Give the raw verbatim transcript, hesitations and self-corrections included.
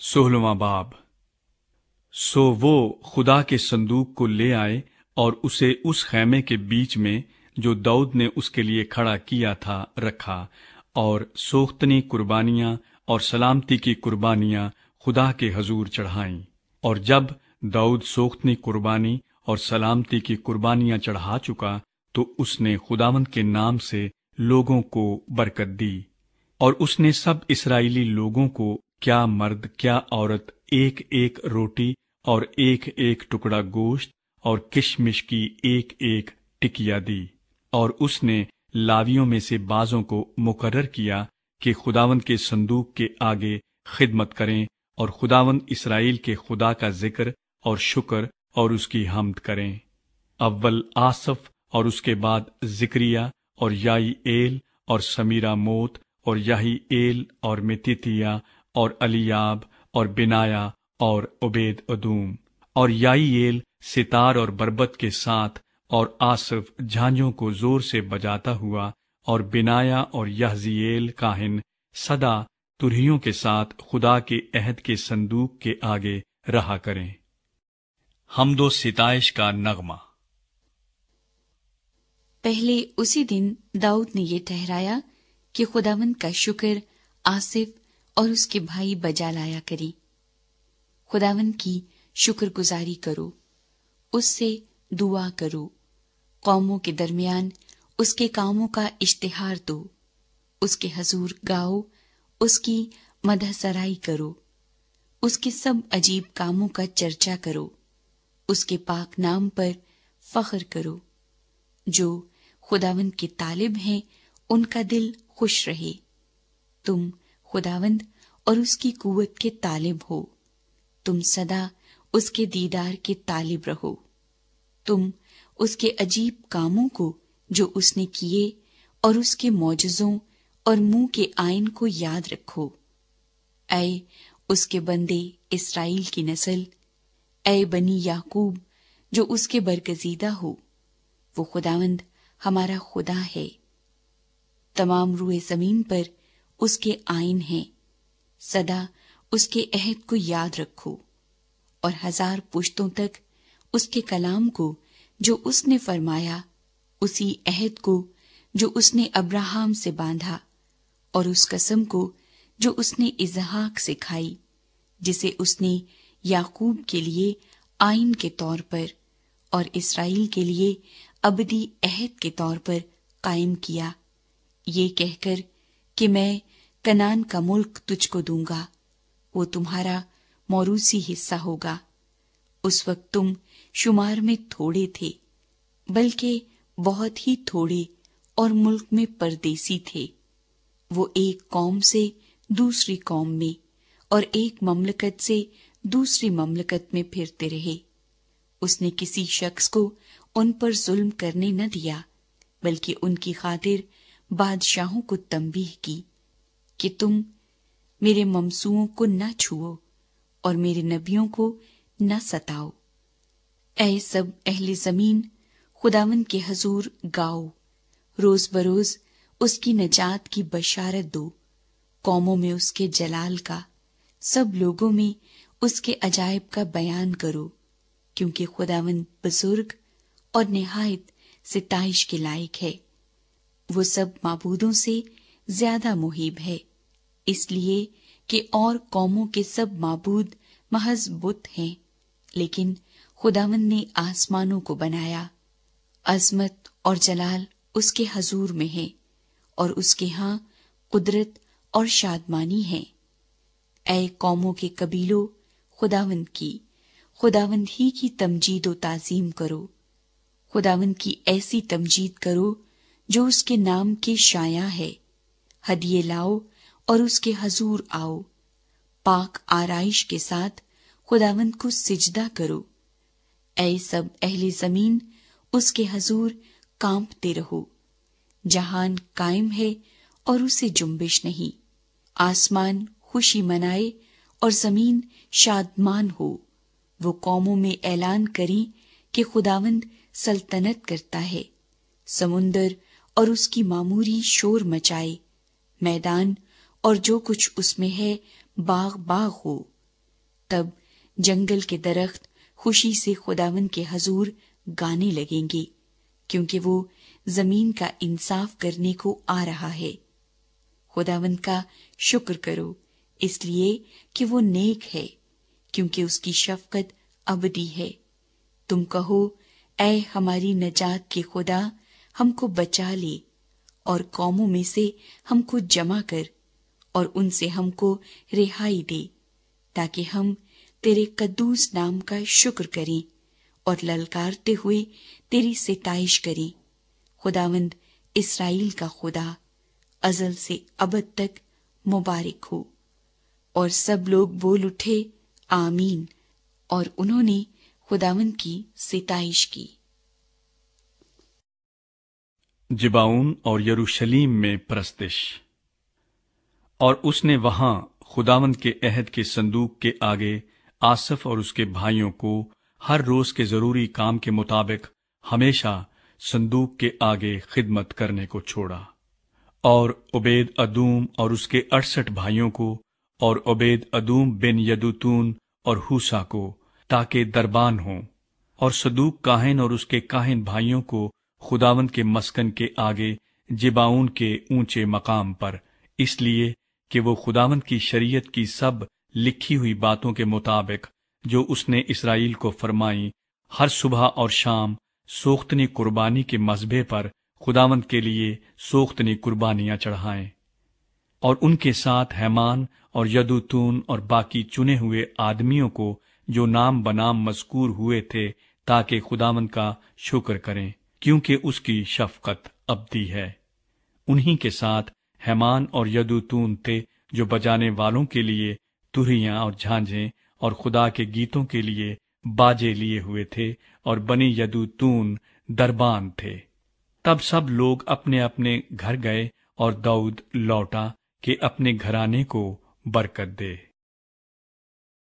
सोलहवां बाब। सो वो खुदा के संदूक को ले आए और उसे उस खैमे के बीच में जो दाऊद ने उसके लिए खड़ा किया था रखा, और सोख्तनी कुर्बानियां और सलामती की कुर्बानियां खुदा के हजूर चढ़ाईं। और जब दाऊद सोख्तनी कुर्बानी और सलामती की कुर्बानियां चढ़ा चुका, तो उसने खुदावंद के नाम से लोगों को बरकत दी। और उसने सब इस्राएली लोगों को, क्या मर्द क्या औरत, एक एक रोटी और एक एक टुकड़ा गोश्त और किशमिश की एक एक टिकिया दी। और उसने लावियों में से बाजों को मुकर्रर किया कि खुदावंद के संदूक के आगे खिदमत करें और खुदावंद इसराइल के खुदा का जिक्र और शुक्र और उसकी हम्द करें। अव्वल आसफ और उसके बाद जिक्रिया और याई एल और समीरा मोत और याही एल और मितितिया और अलियाब और बिनाया और उबेद अदूम। और याईएल सितार और बरबत के साथ, और आसफ झांझों को जोर से बजाता हुआ, और बिनाया और यहजीएल काहिन सदा तुरहियों के साथ खुदा के अहद के संदूक के आगे रहा करें। हमदो सिताइश का नगमा। पहले उसी दिन दाऊद ने ये ठहराया कि खुदावंद का शुक्र आसिफ और उसके भाई बजा लाया करें। खुदावंद की शुक्रगुजारी करो, उससे दुआ करो, कौमों के दरमियान उसके कामों का इश्तिहार दो, उसके हजूर गाओ, उसकी मदह सराई करो, उसके सब अजीब कामों का चर्चा करो, उसके पाक नाम पर फख्र करो। जो खुदावंद के तालिब हैं उनका दिल खुश रहे। तुम खुदावंद और उसकी कुव्वत के तालिब हो, तुम सदा उसके दीदार के तालिब रहो। तुम उसके अजीब कामों को जो उसने किए और उसके मौजज़ों और मुंह के आइन को याद रखो। ऐ उसके बंदे इस्राएल की नस्ल, ऐ बनी याकूब जो उसके बरगजीदा हो, वो खुदावंद हमारा खुदा है। तमाम रूए जमीन पर उसके आइन हैं, सदा उसके अहद को याद रखो। और हजार पुश्तों तक उसके कलाम को जो उसने फरमाया, उसी अहद को जो उसने अब्राहम से बांधा, और उस कसम को जो उसने इजहाक से खाई, जिसे उसने याकूब के लिए आइन के तौर पर और इस्राएल के लिए अबदी अहद के तौर पर कायम किया, ये कहकर कि मैं कनान का मुल्क तुझको दूंगा, वो तुम्हारा मौरूसी हिस्सा होगा। उस वक्त तुम शुमार में थोड़े थे, बल्कि बहुत ही थोड़े, और मुल्क में परदेसी थे। वो एक कौम से दूसरी कौम में और एक ममलकत से दूसरी ममलकत में फिरते रहे। उसने किसी शख्स को उन पर जुल्म करने न दिया, बल्कि उनकी खातिर बादशाहों को तंबीह की कि तुम मेरे ममसूओं को न छुओ और मेरे नबियों को न सताओ। ऐ सब अहले जमीन, खुदावंद के हजूर गाओ, रोज बरोज उसकी नजात की बशारत दो। कौमों में उसके जलाल का, सब लोगों में उसके अजायब का बयान करो, क्योंकि खुदावंद बुजुर्ग और निहायत सिताइश के लायक है। वो सब माबूदों से ज्यादा मुहीब है, इसलिए कि और कौमों के सब माबूद महज बुत हैं, लेकिन खुदावंद ने आसमानों को बनाया। अजमत और जलाल उसके हजूर में है, और उसके यहाँ कुदरत और शादमानी है। ऐ कौमों के कबीलों, खुदावंद की खुदावंद ही की तमजीद व ताजीम करो। खुदावंद की ऐसी तमजीद करो जो उसके नाम के शाया है। हदिये लाओ और उसके हजूर आओ, पाक आराइश के साथ खुदावंद को सिजदा करो। ऐ सब अहले जमीन, उसके हजूर कांपते रहो। जहान कायम है और उसे जुम्बिश नहीं। आसमान खुशी मनाए और जमीन शादमान हो। वो कौमों में ऐलान करें कि खुदावंद सल्तनत करता है। समुंदर और उसकी मामूरी शोर मचाए, मैदान और जो कुछ उसमें है बाग बाग हो। تب جنگل کے درخت خوشی سے خداوند کے حضور گانے لگیں گے، کیونکہ وہ زمین کا انصاف کرنے کو آ رہا ہے۔ خداوند کا شکر کرو، اس لیے کہ وہ نیک ہے، کیونکہ اس کی شفقت ابدی ہے۔ تم کہو، اے ہماری نجات کے خدا، ہم کو بچا لے، اور قوموں میں سے ہم کو جمع کر، اور ان سے ہم کو رہائی دے، تاکہ ہم تیرے قدوس نام کا شکر کریں اور للکارتے ہوئے تیری ستائش کریں۔ خداوند اسرائیل کا خدا ازل سے ابد تک مبارک ہو۔ اور سب لوگ بول اٹھے آمین، اور انہوں نے خداوند کی ستائش کی۔ جبعون اور یروشلیم میں پرستش۔ اور اس نے وہاں خداوند کے عہد کے صندوق کے آگے آصف اور اس کے بھائیوں کو ہر روز کے ضروری کام کے مطابق ہمیشہ صندوق کے آگے خدمت کرنے کو چھوڑا، اور عبید ادوم اور اس کے اڑسٹھ بھائیوں کو، اور عبید ادوم بن یدوتون اور ہوسا کو، تاکہ دربان ہوں، اور صدوق کاہن اور اس کے کاہن بھائیوں کو خداوند کے مسکن کے آگے جبعون کے اونچے مقام پر، اس لیے کہ وہ خداوند کی شریعت کی سب لکھی ہوئی باتوں کے مطابق جو اس نے اسرائیل کو فرمائیں، ہر صبح اور شام سوختنی قربانی کے مذبح پر خداوند کے لیے سوختنی قربانیاں چڑھائیں۔ اور ان کے ساتھ ہیمان اور یدوتون اور باقی چنے ہوئے آدمیوں کو جو نام بنام مذکور ہوئے تھے، تاکہ خداوند کا شکر کریں، کیونکہ اس کی شفقت ابدی ہے۔ انہی کے ساتھ ہیمان اور یدوتون تھے جو بجانے والوں کے لیے تریاں اور جھانجھیں اور خدا کے گیتوں کے لیے باجے لیے ہوئے تھے، اور بنی یدوتون دربان تھے۔ تب سب لوگ اپنے اپنے گھر گئے، اور داؤد لوٹا کہ اپنے گھرانے کو برکت دے۔